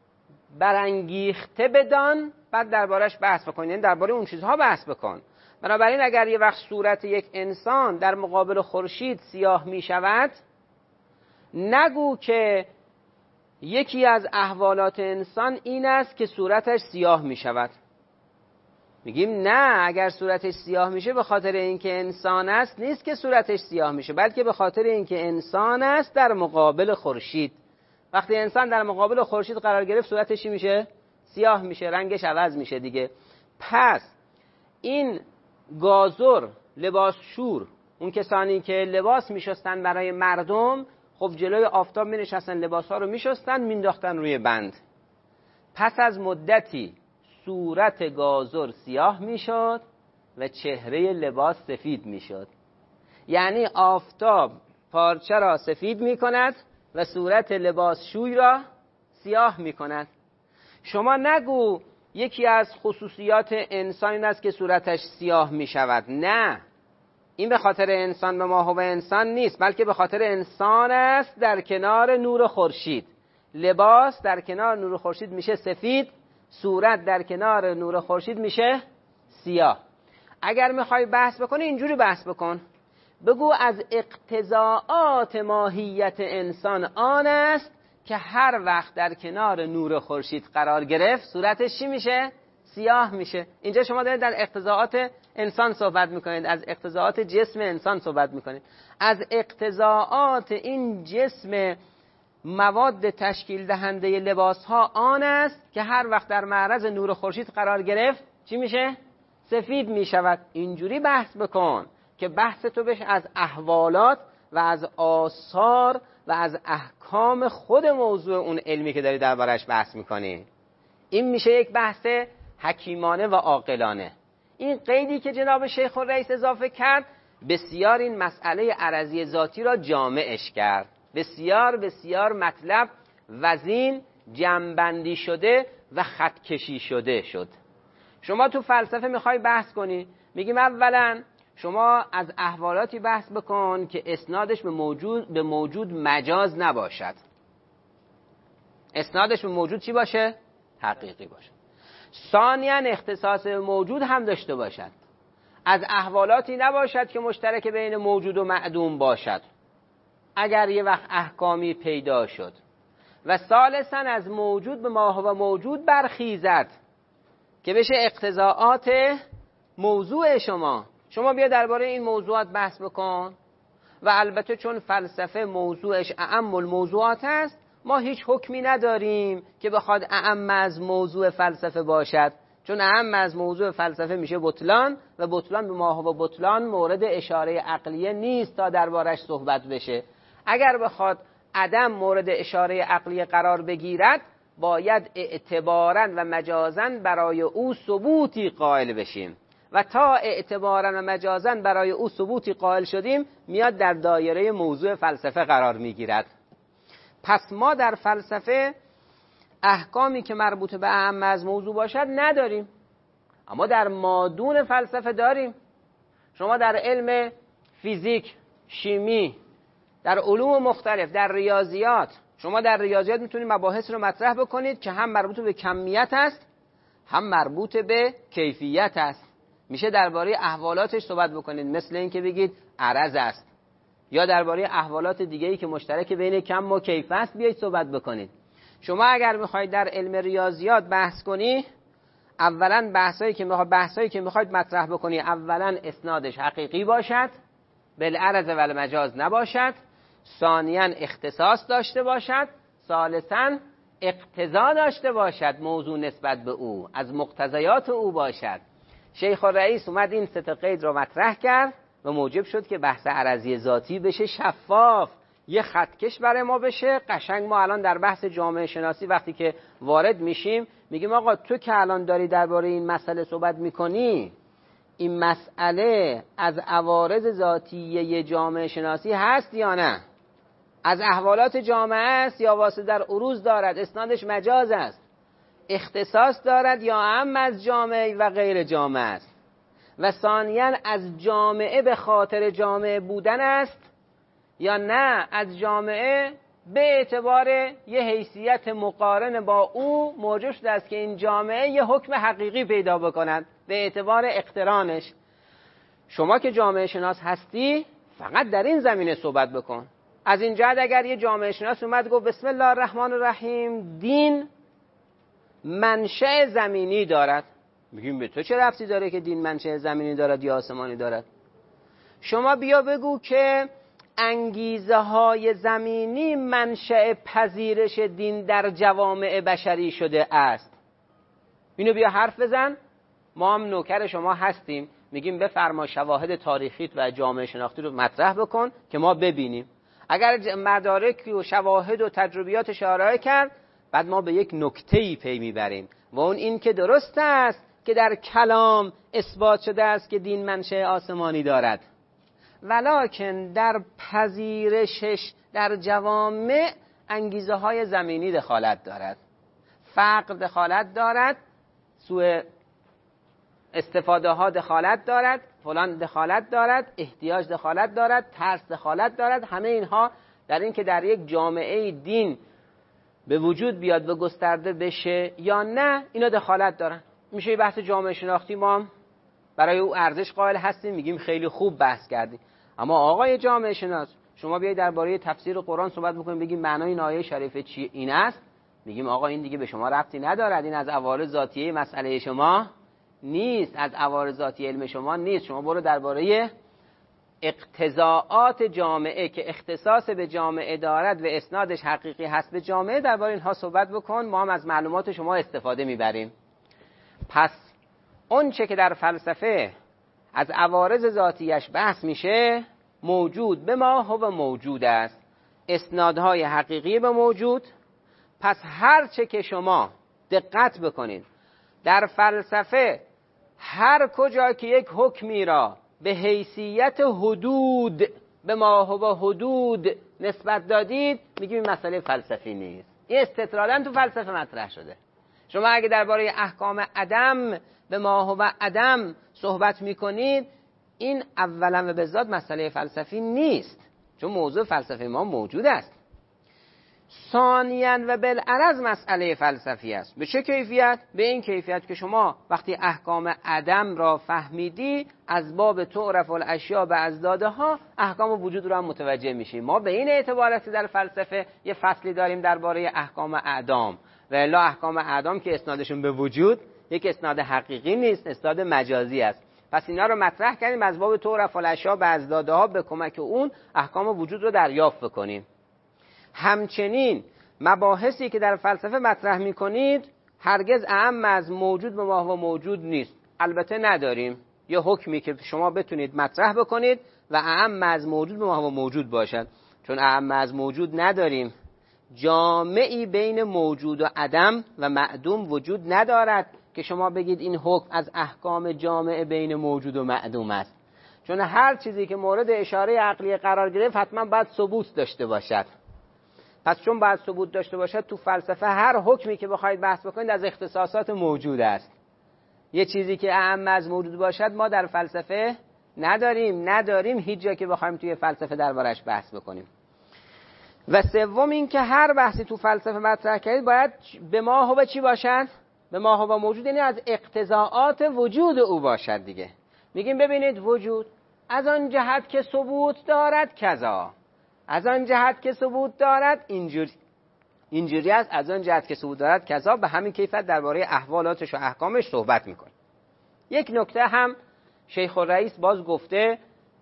برانگیخته بدان، بعد دربارش بحث بکن، یعنی درباره اون چیزها بحث بکن. بنابراین اگر یه وقت صورت یک انسان در مقابل خورشید سیاه می شود، نگو که یکی از احوالات انسان این است که صورتش سیاه می شود. میگیم نه، اگر صورتش سیاه میشه به خاطر اینکه انسان است نیست که صورتش سیاه میشه، بلکه به خاطر اینکه انسان است در مقابل خورشید. وقتی انسان در مقابل خورشید قرار گرفت صورتش چی میشه؟ سیاه میشه، رنگش عوض میشه دیگه. پس این گازر، لباس شور، اون کسانی که لباس میشستن برای مردم، خب جلوی آفتاب مینشستن لباس ها رو میشستن مینداختن روی بند. پس از مدتی صورت گازر سیاه میشد و چهره لباس سفید میشد. یعنی آفتاب پارچه را سفید میکند و صورت لباس شوی را سیاه میکند. شما نگو یکی از خصوصیات انسان این است که صورتش سیاه میشود. نه، این به خاطر انسان به ماهو انسان نیست، بلکه به خاطر انسان است در کنار نور خورشید. لباس در کنار نور خورشید میشه سفید، صورت در کنار نور خورشید میشه سیاه. اگر میخوای بحث بکنی اینجوری بحث بکن، بگو از اقتضاعات ماهیت انسان آن است که هر وقت در کنار نور خورشید قرار گرفت صورتش چی میشه؟ سیاه میشه. اینجا شما دارید در اقتضاعات انسان صحبت میکنید، از اقتضاعات جسم انسان صحبت میکنید. از اقتضاعات این جسم مواد تشکیل دهنده لباس ها آن است که هر وقت در معرض نور خورشید قرار گرفت چی میشه؟ سفید میشود. اینجوری بحث بکن که بحث تو بشه از احوالات و از آثار و از احکام خود موضوع اون علمی که داری دربارش بحث میکنی. این میشه یک بحث حکیمانه و عاقلانه. این قیدی که جناب شیخ الرئیس اضافه کرد بسیار این مسئله عرضی ذاتی را جامعش کرد. بسیار بسیار مطلب وزین، جمع‌بندی شده و خط کشی شده شد. شما تو فلسفه میخوای بحث کنی، میگیم اولا شما از احوالاتی بحث بکن که اسنادش به موجود به موجود مجاز نباشد. اسنادش به موجود چی باشه؟ حقیقی باشه. ثانیاً اختصاص موجود هم داشته باشد. از احوالاتی نباشد که مشترک بین موجود و معدوم باشد اگر یه وقت احکامی پیدا شد. و ثالثاً از موجود به ما هو موجود برخیزد که بشه اقتضاعات موضوع شما. شما بیا درباره این موضوعات بحث بکن و البته چون فلسفه موضوعش اعم الموضوعات است، ما هیچ حکمی نداریم که بخواد اعم از موضوع فلسفه باشد، چون اعم از موضوع فلسفه میشه بطلان و بطلان به ما هو بطلان مورد اشاره عقلیه نیست تا دربارش صحبت بشه. اگر بخواد عدم مورد اشاره عقلیه قرار بگیرد باید اعتباراً و مجازاً برای او ثبوتی قائل بشیم و تا اعتباراً و مجازاً برای او ثبوتی قائل شدیم میاد در دایره موضوع فلسفه قرار میگیرد. پس ما در فلسفه احکامی که مربوط به اهم از موضوع باشد نداریم، اما در مادون فلسفه داریم. شما در علم فیزیک، شیمی، در علوم مختلف، در ریاضیات، شما در ریاضیات میتونید مباحث رو مطرح بکنید که هم مربوط به کمیت است هم مربوط به کیفیت است. میشه درباره احوالاتش صحبت بکنید، مثل این که بگید عرض است، یا درباره احوالات دیگه‌ای که مشترک بین کم و کیف است بیایید صحبت بکنید. شما اگر میخواید در علم ریاضیات بحث کنی، اولا بحثایی که میخواید بحثایی که میخواید مطرح بکنی اولا اسنادش حقیقی باشد، بالعرض و المجاز نباشد، ثانیاً اختصاص داشته باشد، ثالثاً اقتضا داشته باشد، موضوع نسبت به او از مقتضیات او باشد. شیخ الرئیس اومد این سه تا قید رو مطرح کرد و موجب شد که بحث عرضی ذاتی بشه شفاف، یه خطکش برای ما بشه. قشنگ ما الان در بحث جامعه شناسی وقتی که وارد میشیم میگیم آقا تو که الان داری درباره این مسئله صحبت میکنی، این مسئله از عوارض ذاتیه جامعه شناسی هست یا نه؟ از احوالات جامعه است یا واسه در عروض دارد، اسنادش مجاز است، اختصاص دارد یا عام از جامعه و غیر جامعه است؟ و ثانیاً از جامعه به خاطر جامعه بودن است یا نه از جامعه به اعتبار یه حیثیت مقارن با او موجب شده است که این جامعه یه حکم حقیقی پیدا بکند به اعتبار اقترانش. شما که جامعه شناس هستی فقط در این زمینه صحبت بکن. از این جهت اگر یه جامعه شناس اومد گفت بسم الله الرحمن الرحیم دین منشأ زمینی دارد، میگیم به تو چه ربطی داره که دین منشأ زمینی دارد یا آسمانی دارد؟ شما بیا بگو که انگیزه های زمینی منشأ پذیرش دین در جوامع بشری شده است. اینو بیا حرف بزن، ما هم نوکر شما هستیم، میگیم بفرما شواهد تاریخیت و جامعه شناختی رو مطرح بکن که ما ببینیم. اگر مدارک و شواهد و تجربیات ارائه کرد، بعد ما به یک نکته‌ای پی میبریم و اون این که درست است که در کلام اثبات شده است که دین منشأ آسمانی دارد، ولکن در پذیرشش در جوامع انگیزه های زمینی دخالت دارد، فقر دخالت دارد، سوء استفاده ها دخالت دارد، فلان دخالت دارد، احتیاج دخالت دارد، ترس دخالت دارد. همه اینها در این که در یک جامعه دین به وجود بیاد و گسترده بشه یا نه اینا دخالت دارن. میشه بحث جامعه شناختی ما هم برای او ارزش قائل هستیم، میگیم خیلی خوب بحث کردیم. اما آقای جامعه شناس شما بیاید درباره تفسیر قرآن صحبت بکنید، بگیم معنای این آیه شریفه چی این است، میگیم آقا این دیگه به شما ربطی ندارد، این از عوارض ذاتیه مسئله شما نیست، از عوارض ذاتی علم شما نیست. شما برو درباره اقتضاعات جامعه که اختصاص به جامعه دارد و اسنادش حقیقی هست به جامعه، درباره اینها صحبت بکن، ما هم از معلومات شما استفاده میبریم. پس اون چه که در فلسفه از عوارض ذاتیش بحث میشه موجود به ما هو موجود است، اسنادهای حقیقی به موجود. پس هر چه که شما دقت بکنید در فلسفه هر کجا که یک حکمی را به حیثیت حدود به ما هو حدود نسبت دادید، میگیم این مسئله فلسفی نیست، این استطرادا تو فلسفه مطرح شده. شما اگه درباره احکام عدم به ما هو عدم صحبت میکنید، این اولا و به ذات مسئله فلسفی نیست، چون موضوع فلسفه ما موجود است. ثانیاً و بالعرض مسئله فلسفی است. به چه کیفیت؟ به این کیفیت که شما وقتی احکام عدم را فهمیدی از باب تعرف الاشیاء به ازدادها احکام وجود را هم متوجه میشی. ما به این اعتبار است در فلسفه یه فصلی داریم درباره احکام اعدام، و الا احکام اعدام که اسنادشون به وجود یک اسناد حقیقی نیست، اسناد مجازی است. پس اینا رو مطرح کردیم از باب تعرف الاشیاء به ازدادها، به کمک اون احکام وجود رو دریافت بکنیم. همچنین مباحثی که در فلسفه مطرح میکنید هرگز اعم از موجود به ما و موجود نیست. البته نداریم یه حکمی که شما بتونید مطرح بکنید و اعم از موجود به ما و موجود باشد، چون اعم از موجود نداریم. جامعی بین موجود و عدم و معدوم وجود ندارد که شما بگید این حکم از احکام جامع بین موجود و معدوم است، چون هر چیزی که مورد اشاره عقلی قرار گرفت حتما باید ثبوت داشته باشد. پس چون باید ثبوت داشته باشد، تو فلسفه هر حکمی که بخواید بحث بکنید از اختصاصات موجود است. یه چیزی که اعم از موجود باشد ما در فلسفه نداریم نداریم هیچ جا که بخوایم توی فلسفه دربارش بحث بکنیم. و سوم این که هر بحثی تو فلسفه مطرح کردید باید به ما هو چی باشد؟ به ما هو موجود، یعنی از اقتضاعات وجود او باشد دیگه. میگیم ببینید وجود از آن جهت که ثبوت دارد کذا، از آن جهت که ثبوت دارد اینجوری اینجوری است، از آن جهت که ثبوت دارد کذا. به همین کیفیت درباره احوالاتش و احکامش صحبت میکنه. یک نکته هم شیخ الرئیس باز گفته،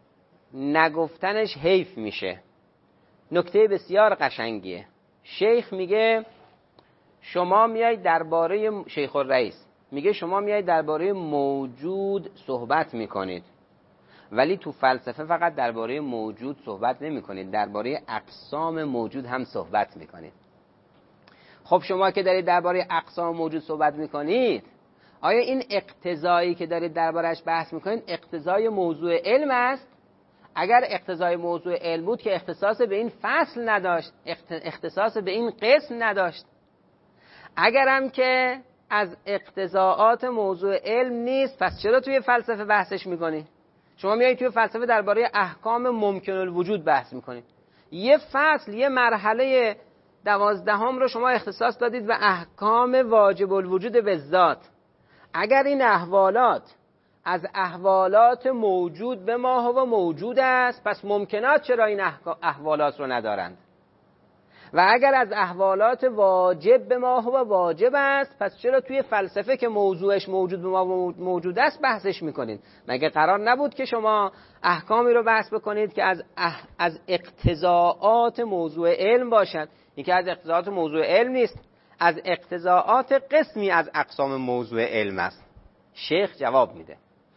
نگفتنش حیف میشه، نکته بسیار قشنگیه. شیخ میگه شما میایید درباره شیخ الرئیس میگه شما میایید درباره موجود صحبت میکنید ولی تو فلسفه فقط درباره موجود صحبت نمی کنید، درباره اقسام موجود هم صحبت می کنید. خب شما که دارید درباره اقسام موجود صحبت می کنید، آیا این اقتضایی که دارید دربارش بحث می کنید اقتضای موضوع علم است؟ اگر اقتضای موضوع علم بود که اختصاص به این فصل نداشت، اختصاص به این قسم نداشت. اگرم که از اقتضاعات موضوع علم نیست، پس چرا توی فلسفه بحثش میکنی؟ شما میایید توی فلسفه درباره احکام ممکن الوجود بحث میکنید. یه فصل، یه مرحله دوازدهم رو شما اختصاص دادید به احکام واجب الوجود بالذات. اگر این احوالات از احوالات موجود به ما هو موجود است، پس ممکنات چرا این احوالات رو ندارند؟ و اگر از احوالات واجب به ما هو واجب است، پس چرا توی فلسفه که موضوعش موجود به ما موجود است بحثش میکنید؟ مگه قرار نبود که شما احکامی رو بحث بکنید که از اح... از اقتضاعات موضوع علم باشد؟ این که از اقتضاعات موضوع علم نیست، از اقتضاعات قسمی از اقسام موضوع علم است. شیخ جواب میده،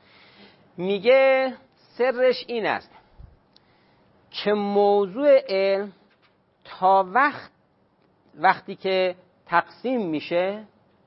میگه سرش این است که موضوع علم تا وقت وقتی که تقسیم میشه،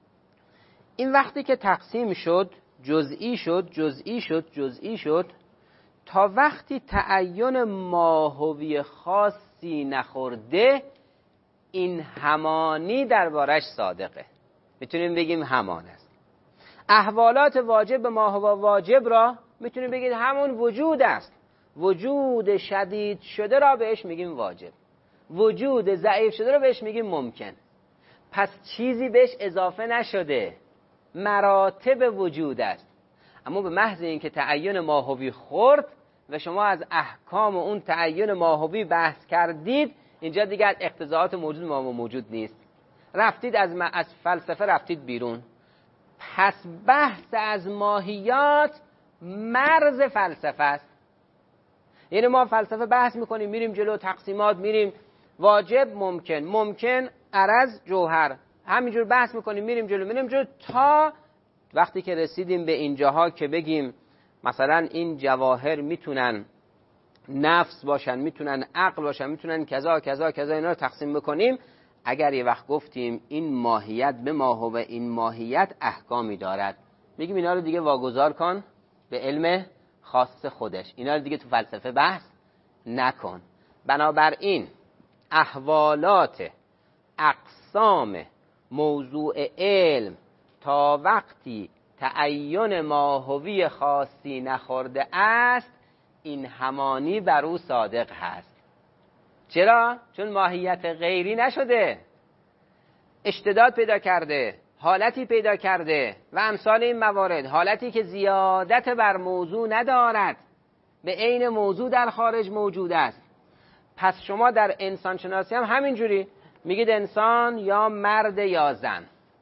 این وقتی که تقسیم شد جزئی شد جزئی شد جزئی شد تا وقتی تعین ماهوی خاصی نخورده، این همانی دربارش صادقه. میتونیم بگیم همان است. احوالات واجب به ماهو واجب را میتونیم بگید همون وجود است. وجود شدید شده را بهش میگیم واجب، وجود ضعیف شده رو بهش میگیم ممکن. پس چیزی بهش اضافه نشده، مراتب وجود است. اما به محض اینکه تعین ماهوی خورد و شما از احکام اون تعین ماهوی بحث کردید، اینجا دیگه از اقتضاعات موجود ما موجود نیست، رفتید از از فلسفه رفتید بیرون. پس بحث از ماهیات مرز فلسفه است. یعنی ما فلسفه بحث میکنیم، میریم جلو، تقسیمات، میریم واجب ممکن، ممکن عرض جوهر، همینجور بحث میکنیم، میریم جلو میریم جلو تا وقتی که رسیدیم به اینجاها که بگیم مثلا این جواهر میتونن نفس باشن، میتونن عقل باشن، میتونن کذا کذا کذا، اینا رو تقسیم بکنیم. اگر یه وقت گفتیم این ماهیت به ماهو و این ماهیت احکامی دارد، میگیم اینا رو دیگه واگذار کن به علم خاص خودش، اینا رو دیگه تو فلسفه بحث نکن. بنابراین احوالات اقسام موضوع علم تا وقتی تعین ماهوی خاصی نخورده است، این همانی بر او صادق هست. چرا؟ چون ماهیت غیری نشده، اشتداد پیدا کرده، حالتی پیدا کرده و امثال این موارد، حالتی که زیادت بر موضوع ندارد، به عین موضوع در خارج موجود است. پس شما در انسان شناسی هم همینجوری میگید انسان یا مرد یا زن.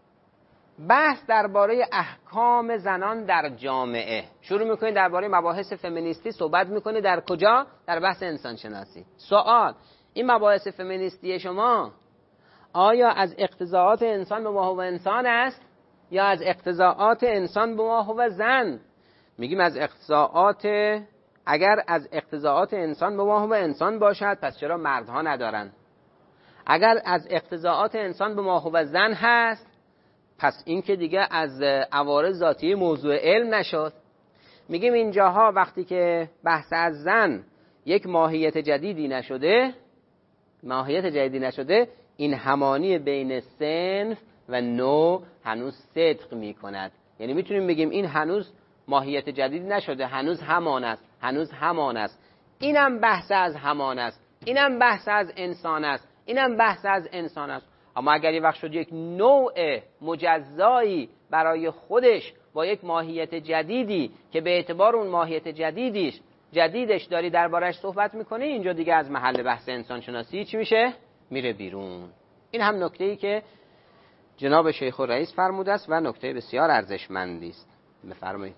بحث درباره احکام زنان در جامعه شروع میکنید، درباره مباحث فمینیستی صحبت میکنید. در کجا؟ در بحث انسان شناسی. سوال، این مباحث فمینیستی شما آیا از اقتضاعات انسان به ماهو انسان است یا از اقتضاعات انسان به ماهو زن؟ میگیم از اقتضاعات. اگر از اقتضاعات انسان به ماهو انسان باشد، پس چرا مردها ندارن؟ اگر از اقتضاعات انسان به ماهو زن هست، پس این که دیگه از عوارض ذاتی موضوع علم نشد. میگیم اینجاها وقتی که بحث از زن یک ماهیت جدیدی نشده، ماهیت جدیدی نشده، این همانی بین صنف و نوع هنوز صدق میکند. یعنی میتونیم بگیم این هنوز ماهیت جدیدی نشده، هنوز همان است، هنوز همان است. اینم بحث از همان است، اینم بحث از انسان است، اینم بحث از انسان است. اما اگر یه وقت شد یک نوع مجزایی برای خودش با یک ماهیت جدیدی که به اعتبار اون ماهیت جدیدیش جدیدش داری دربارش صحبت میکنی، اینجا دیگه از محل بحث انسان شناسی چی میشه؟ میره بیرون. این هم نکته‌ای که جناب شیخ الرئیس فرموده است و نکته بسیار ارزشمندی است. بفرمایید.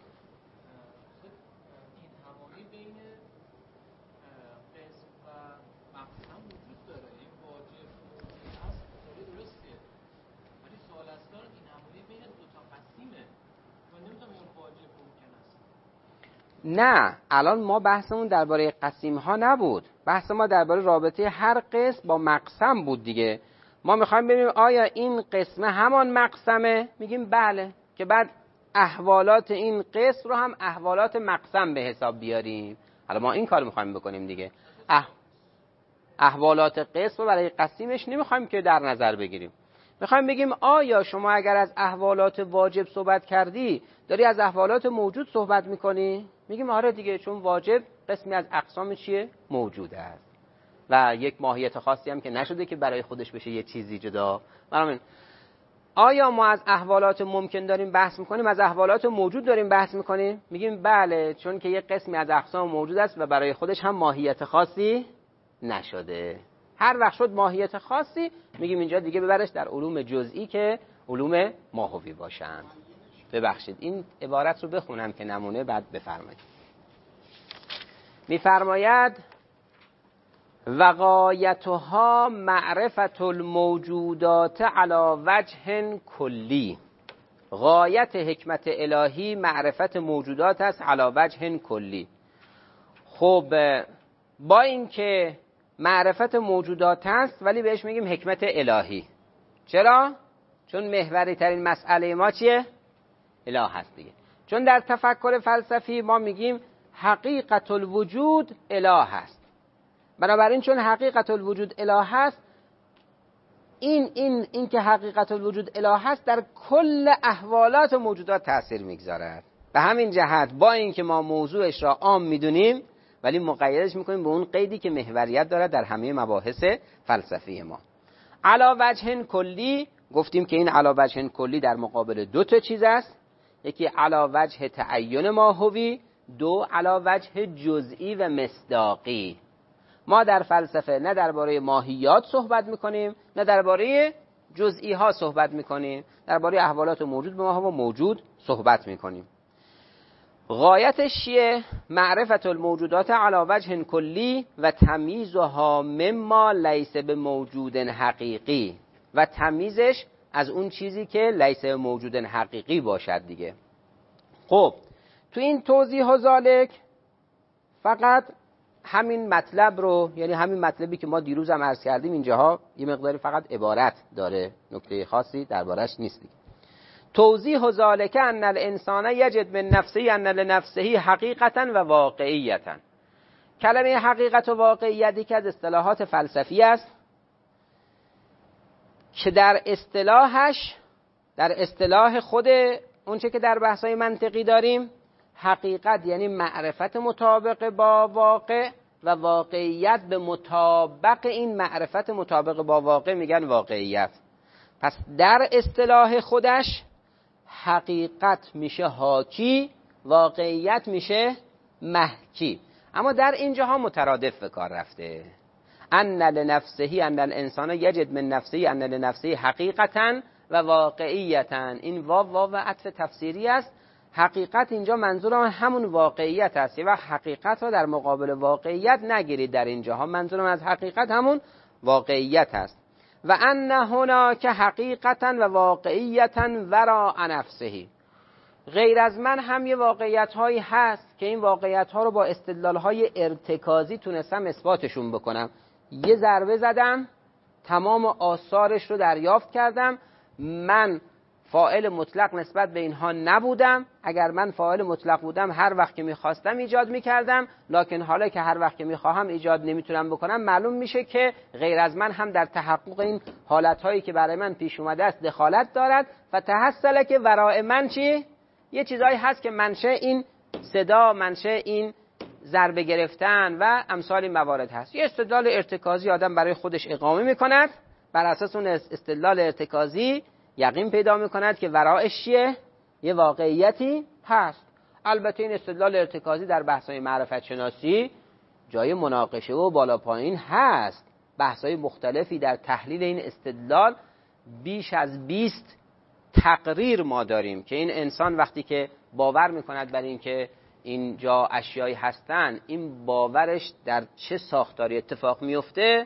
نه، الان ما بحثمون درباره قسیم ها نبود، بحث ما درباره رابطه هر قسم با مقسم بود دیگه. ما میخوایم ببینیم آیا این قسمه همان مقسمه؟ میگیم بله، که بعد احوالات این قسم رو هم احوالات مقسم به حساب بیاریم. حالا ما این کار میخوایم بکنیم دیگه. اح... احوالات قسم رو برای قسیمش نمیخوایم که در نظر بگیریم، میخوایم بگیم آیا شما اگر از احوالات واجب صحبت کردی داری از احوالات موجود صحبت میکنی؟ میگیم آره دیگه، چون واجب قسمی از اقسام چیه؟ موجود است و یک ماهیت خاصی هم که نشده که برای خودش بشه یه چیزی جدا. برامین آیا ما از احوالات ممکن داریم بحث میکنیم، از احوالات موجود داریم بحث میکنیم؟ میگیم بله، چون که یک قسمی از اقسام موجود است و برای خودش هم ماهیت خاصی نشده. هر وقت شد ماهیت خاصی میگیم اینجا دیگه ببرش در علوم جزئی که علوم ماهوی باشند. ببخشید این عبارت رو بخونم که نمونه بعد بفرمایید. میفرماید وغایتها معرفت الموجودات علی وجه کلی. غایت حکمت الهی معرفت موجودات است علی وجه کلی. خب با این که معرفت موجودات است ولی بهش میگیم حکمت الهی. چرا؟ چون محوری ترین مسئله ما چیه؟ اله هست دیگه. چون در تفکر فلسفی ما میگیم حقیقت الوجود اله هست. بنابراین چون حقیقت الوجود اله هست، این این این که حقیقت الوجود اله هست در کل احوالات موجودات تأثیر میگذارد. به همین جهت با اینکه ما موضوعش را عام میدونیم ولی مقیدش میکنیم به اون قیدی که محوریت دارد در همه مباحث فلسفی ما. علا وجه کلی، گفتیم که این علا وجه کلی در مقابل دو تا چیز است، یکی علا وجه تعین ماهوی، دو علا وجه جزئی و مصداقی. ما در فلسفه نه درباره ماهیات صحبت میکنیم نه درباره جزئی ها صحبت میکنیم، درباره احوالات موجود به ما و موجود صحبت میکنیم. غایتش چیه؟ معرفت الموجودات علی وجه کلی و تمییزها مما لیس بموجود حقیقی، و تمیزش از اون چیزی که لیس موجود حقیقی باشد دیگه. خب تو این توضیح و ذالک فقط همین مطلب رو، یعنی همین مطلبی که ما دیروز هم عرض کردیم اینجاها یه مقداری فقط عبارت داره، نکته خاصی دربارش نیست. توضیح و ذالک ان الانسان یجد من نفسه ان لنفسه حقیقتا و واقعیتا. کلمه حقیقت و واقعیتی که از اصطلاحات فلسفی است که در اصطلاحش، در اصطلاح خود اونچه که در بحث‌های منطقی داریم، حقیقت یعنی معرفت مطابق با واقع و واقعیت به مطابق این معرفت مطابق با واقع میگن واقعیت. پس در اصطلاح خودش حقیقت میشه حاکی، واقعیت میشه محکی. اما در اینجاها مترادف به کار رفته. ان لنفسه ان الانسان یجد من نفسه ان لنفسه حقیقتا و واقعیتا. این واو واو عطف تفسیری است. حقیقت اینجا منظورم همون واقعیت است. یه وقت حقیقت رو در مقابل واقعیت نگیرید، در اینجاها منظورم از حقیقت همون واقعیت است. و ان هناک حقیقتا و واقعیتا وراء نفسه. غیر از من هم یه واقعیت هایی هست که این واقعیت ها رو با استدلال های ارتکازی تونستم اثباتشون بکنم. یه ضربه زدم تمام آثارش رو دریافت کردم. من فاعل مطلق نسبت به اینها نبودم. اگر من فاعل مطلق بودم هر وقت که میخواستم ایجاد میکردم، لکن حالا که هر وقت که میخواهم ایجاد نمیتونم بکنم، معلوم میشه که غیر از من هم در تحقق این حالتهایی که برای من پیش اومده است دخالت دارد. و تحصل که ورای من چی؟ یه چیزایی هست که منشه این صدا، منشه این ضربه گرفتن و امثال این موارد هست. یه استدلال ارتکازی آدم برای خودش اقامه میکند، بر اساس اون استدلال ارتکازی یقین پیدا میکند که ورایش چیه؟ یه واقعیتی هست. البته این استدلال ارتکازی در بحث‌های معرفت شناسی جای مناقشه و بالا پایین هست. بحث‌های مختلفی در تحلیل این استدلال، بیش از بیست تقریر ما داریم که این انسان وقتی که باور میکند بر این که اینجا اشیایی هستن، این باورش در چه ساختاری اتفاق میفته،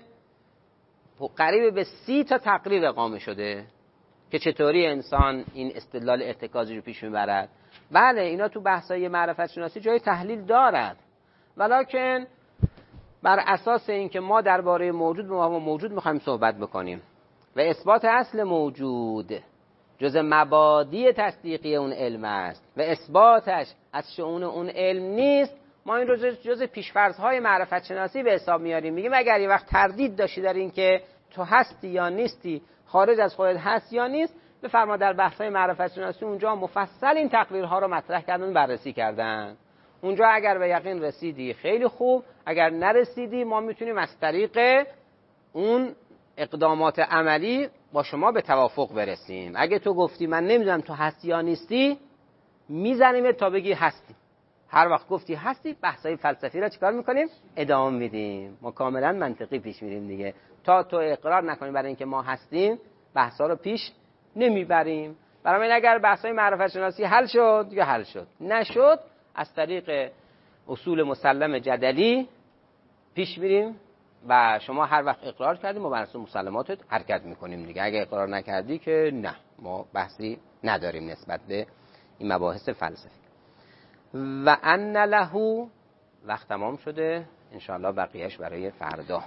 قریب به سی تا تقریر اقامه شده که چطوری انسان این استدلال ارتکازی رو پیش میبرد. بله اینا تو بحث‌های معرفت شناسی جای تحلیل دارد، ولکن بر اساس اینکه ما درباره موجود و موجود می‌خوایم صحبت بکنیم و اثبات اصل موجود جز مبادی تصدیقی اون علم است و اثباتش از شؤون اون علم نیست، ما این رو جز پیش‌فرض‌های معرفت شناسی به حساب میاریم. میگیم اگر یه وقت تردید داشتی در این که تو هستی یا نیستی، خارج از خودت هست یا نیست، بفرما در بحث‌های معرفت شناسی اونجا مفصل این تقریرها رو مطرح کردن، بررسی کردن. اونجا اگر به یقین رسیدی خیلی خوب، اگر نرسیدی ما میتونیم از طریق اون اقدامات عملی با شما به توافق برسیم. اگه تو گفتی من نمیدونم تو هستی یا نیستی، میزنیم تا بگی هستی. هر وقت گفتی هستی، بحث‌های فلسفی را چیکار میکنیم؟ ادامه میدیم. ما کاملا منطقی پیش میریم دیگه. تا تو اقرار نکنی برای اینکه ما هستیم، بحثا رو پیش نمیبریم. برای این اگر بحث‌های معرفت شناسی حل شد یا حل شد، نشد از طریق اصول مسلم جدلی پیش میریم و شما هر وقت اقرار کردیم ما بر اساس مسلماتت حرکت میکنیم دیگه. اگه اقرار نکردی که نه، ما بحثی نداریم نسبت به این مباحث فلسفی. و ان له، وقت تمام شده، انشاءالله بقیهش برای فردا.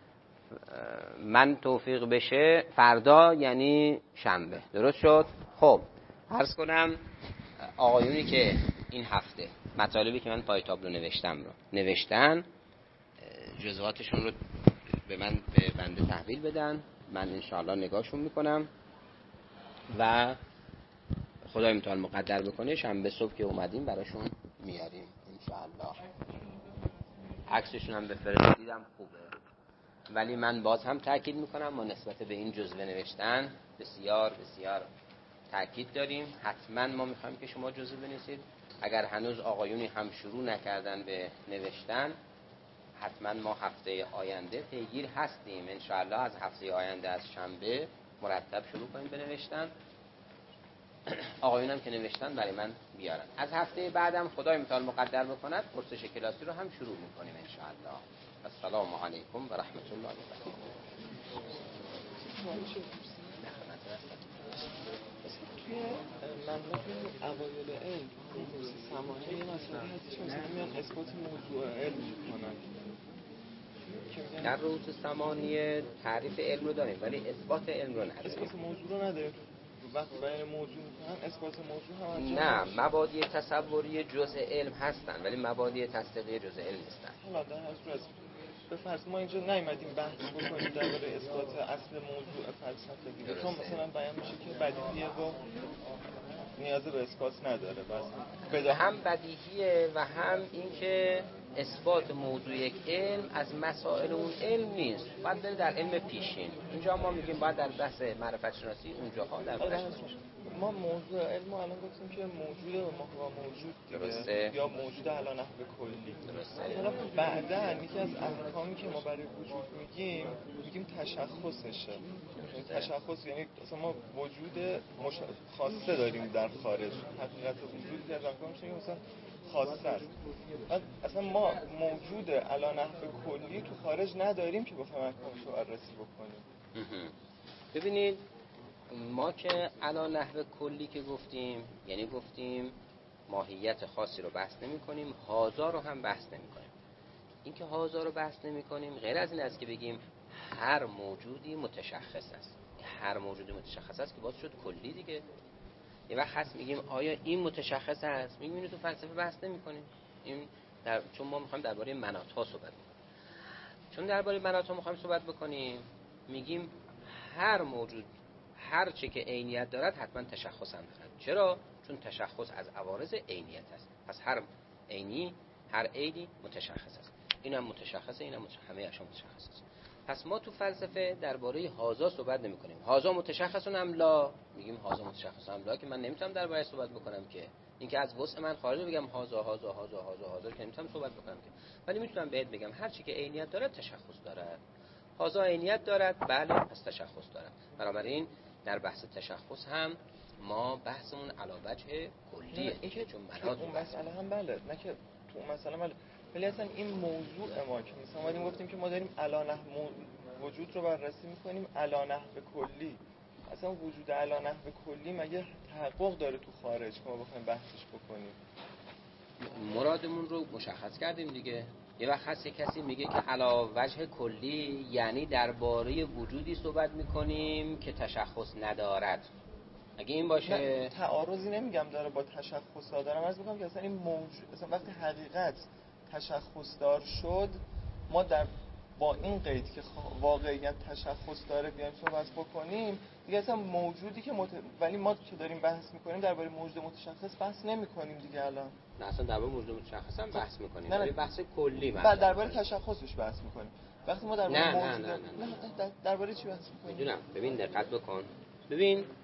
من توفیق بشه فردا یعنی شنبه، درست شد؟ خب عرض کنم آقایونی که این هفته مطالبی که من پای تابلو نوشتم رو نوشتن، جزئیاتشون رو به من به بنده تحویل بدن، من انشاءالله نگاهشون میکنم و خدا امتحان مقدر بکنه شنبه صبح که اومدیم براشون میاریم انشاءالله. عکسشون هم بفرستیدم خوبه، ولی من باز هم تاکید میکنم ما نسبت به این جزوه نوشتن بسیار بسیار تاکید داریم. حتما ما میخوایم که شما جزوه بنویسید. اگر هنوز آقایونی هم شروع نکردن به نوشتن، حتما ما هفته آینده پیگیر هستیم انشاءالله. از هفته آینده از شنبه مرتب شروع کنیم به نوشتن. آقایونم که نوشتن برای من بیارن. از هفته بعدم خدا امتحان مقدر بکند پرسش کلاسی رو هم شروع میکنیم انشاءالله. السلام علیکم و رحمت الله و برکاته. توی مملکت اوایل علم خصوص سمانه یه مسئله هستش مثلا میان اثبات موضوع علم میکنن. در رؤوس ثمانیه تعریف علم رو داریم ولی اثبات علم رو نداریم. اثبات موضوع رو نداریم. وقتی بیان موضوع میکنن اثبات موضوع هم انجام نه، مبادی تصوری جزء علم هستن ولی مبادی تصدیقی جزء علم نیستن. حالا در هر صورت به فرض ما اینجا نیومدیم بحث بکنیم درباره اثبات اصل موضوع فلسفه، چون مثلا بیان میشه که بدیهیه و نیاز به اثبات نداره. بس بده هم بدیهیه و هم اینکه اثبات موضوع یک علم از مسائل اون علم نیست، باید بره در علم پیشین. اینجا ما میگیم باید در بحث معرفت شناسی اونجاها در بحث ما موضوع علم الان گفتیم که موجود و محوا موجود درسته یا موجود علی نحو کلی. درسته. حالا بعداً یکی از احکامی که ما برای وجود میگیم میگیم تشخصشه. تشخص یعنی مثلا ما وجود مش... خاصه داریم در خارج. حقیقت وجود در احکام میشه مثلا خاصه است. اصلا ما موجود علی نحو کلی تو خارج نداریم که بخوایم احکامش رو بررسی بکنیم. ببینید ما که علی نحو کلی که گفتیم یعنی گفتیم ماهیت خاصی رو بحث نمی کنیم، هازا رو هم بحث نمی کنیم. این که هازا رو بحث نمی کنیم غیر از این است که بگیم هر موجودی متشخص است. هر موجودی متشخص است که باز شد کلی دیگه. یه وقت هست میگیم آیا این متشخص است، میگیم اینو تو فلسفه بحث نمی کنیم. این در... چون ما میخوایم درباره مناط ها صحبت کنیم. چون درباره مناط ها میخوایم صحبت بکنیم میگیم هر موجود هر چه که عینیت دارد حتما تشخص هم دارد. چرا؟ چون تشخص از عوارض عینیت است. پس هر عینی هر عینی متشخص است. اینم متشخصه، اینم متشخص، همه اشیا متشخص است. پس ما تو فلسفه درباره هازا صحبت نمی کنیم. هازا متشخصون ام لا، میگیم هازا متشخص ام لا که من نمیتونم درباره صحبت بکنم که اینکه از وسع من خارج بگم هازا هازا هازا هازا هازا که نمیتونم صحبت بکنم که، ولی میتونم بهت بگم هر چی که عینیت دارد تشخص دارد. هازا عینیت دارد، بله، پس تشخص دارد. بنابراین در بحث تشخص هم ما بحثمون علی وجه کلیه. اینکه چون مناط اون مسئله هم بله، نه که تو اون مسئله بله، ولی اصلا این موضوع ما که مثلا اومدیم گفتیم که ما داریم علی نحو وجود رو بررسی می‌کنیم علی نحو کلی. اصلا وجود علی نحو کلی مگه تحقق داره تو خارج که ما بخوایم بحثش بکنیم؟ مرادمون رو مشخص کردیم دیگه. یه وقت هست کسی میگه که علی وجه کلی یعنی درباره وجودی صحبت میکنیم که تشخص ندارد. اگه این باشه نه تعارضی نمیگم داره با تشخص ها، دارم عرض میکنم که اصلا این موجود اصلا وقتی حقیقت تشخص دار شد ما در با این قید که واقعیت تشخص داره بیایم صحبت بکنیم دیگه اصلا موجودی که مت... ولی ما که داریم بحث میکنیم درباره موجود متشخص بحث نمیکنیم دیگه الان. نه اصلا درباره موجود متشخص هم بحث میکنیم، نه ولی بحث کلی بعد مثلا درباره تشخصش بحث میکنیم. وقتی ما درباره نه موجود نه نه نه, نه. درباره چی بحث میکنیم؟ میدونم. ببین دقت بکن. ببین